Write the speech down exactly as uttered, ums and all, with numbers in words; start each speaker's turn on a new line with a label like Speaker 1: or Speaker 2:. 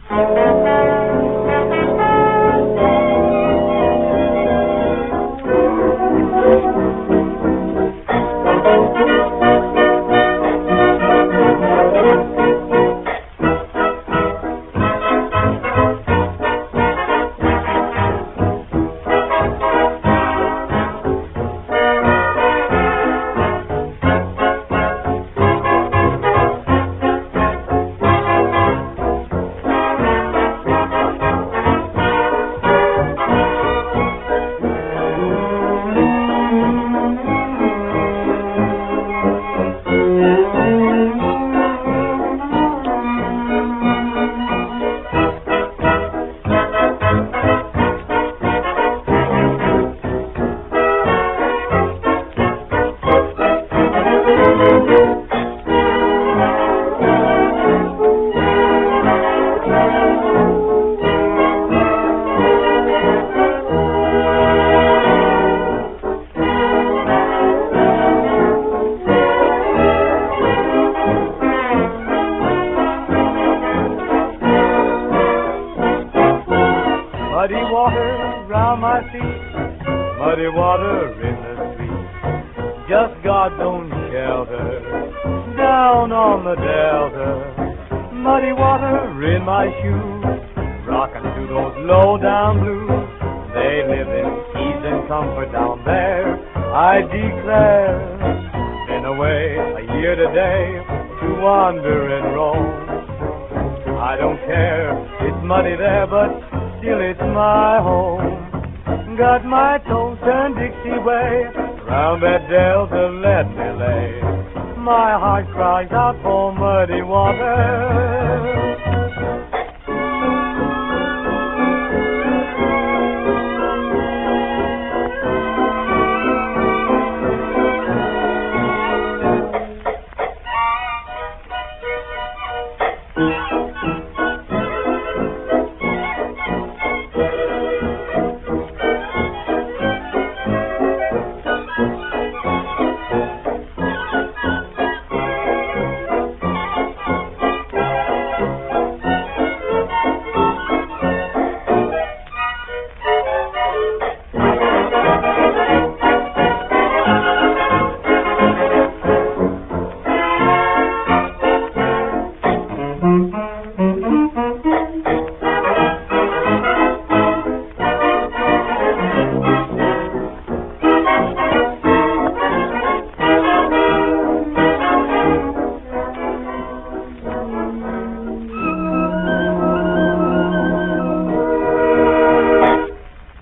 Speaker 1: Muddy water round my feet, muddy water in the street, just God's own shelter, down on the delta. Muddy water in my shoes, rocking to those low-down blues. They live in ease and comfort down there, I declare. Been away a year today to wander and roam. I don't care, it's muddy there, but still it's my home. Got my toes turned Dixie way, round that delta let me lay. My heart cries out for muddy water.